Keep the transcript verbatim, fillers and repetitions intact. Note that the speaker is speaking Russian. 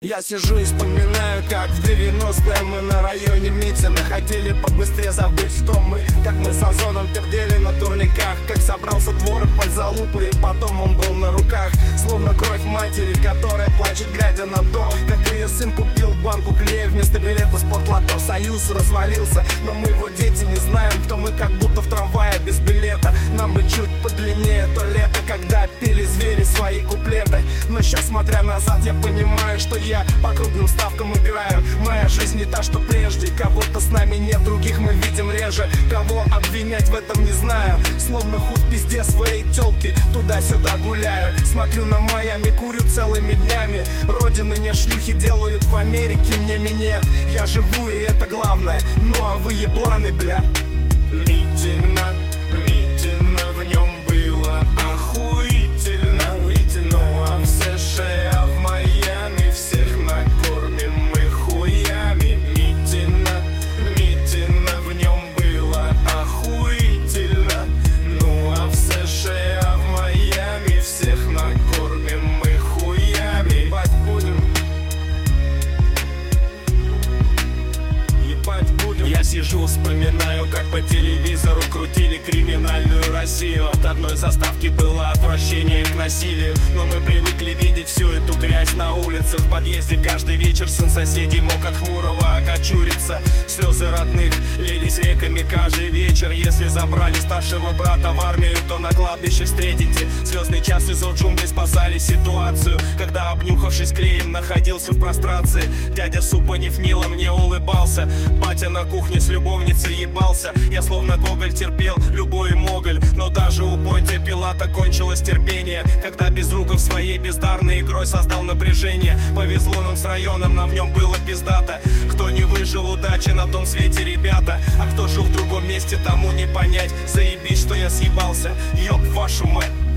Я сижу и вспоминаю, как в девяностые мы на районе Митина хотели побыстрее забыть, что мы, как мы с Озоном пердели на турниках. Как собрался двор под залупы, и потом он был на руках, словно кровь матери, которая плачет, глядя на то, как ее сын купил банку клея вместо билета спортлото. Союз развалился, но мы его дети не знаем, кто мы, как будто в трамвае без билета. Нам бы чуть подлиннее то лето, когда пели звери свои куплеты. Но сейчас, смотря назад, я понимаю, что я по крупным ставкам играю. Моя жизнь не та, что прежде. Кого-то с нами нет, других мы видим реже. Кого обвинять в этом не знаю. Словно худ в пизде своей тёлки, туда-сюда гуляю. Смотрю на Майами, курю целыми днями. Родины не шлюхи делают в Америке мне минет. Я живу, и это главное. Ну а вы ебланы, бля. Митина, Митина, в нем было охуительно. Ну а в США, в Майами всех накормим мы хуями. Митина, Митина, в нем было охуительно. Ну а в США, в Майами всех накормим мы хуями. Ебать будем. Ебать будем. Я сижу, вспоминаю, как по телевизору крутили криминальную Россию. От одной заставки было отвращение к насилию, но мы привыкли видеть всю эту грязь на улицах. В подъезде каждый вечер сын соседей мог от хмурого окочуриться. Слезы родных лились реками каждый вечер. Если забрали старшего брата в армию, то на кладбище встретите. Звездный час из джунглей спасали ситуацию, когда, обнюхавшись клеем, находился в прострации. Дядя Супанев Нила мне улыбался, батя на кухне с любовницей ебался. Я словно Гоголь терпел любой моголь, но даже у Понтия Пилата кончилось терпение, когда Безруков своей бездарной игрой создал напряжение. Повезло нам с районом, нам в нем было пиздато. Кто не выжил, удачи на том свете, ребята. А кто жил в другом месте, тому не понять. Заебись, что я съебался, ёб вашу мать.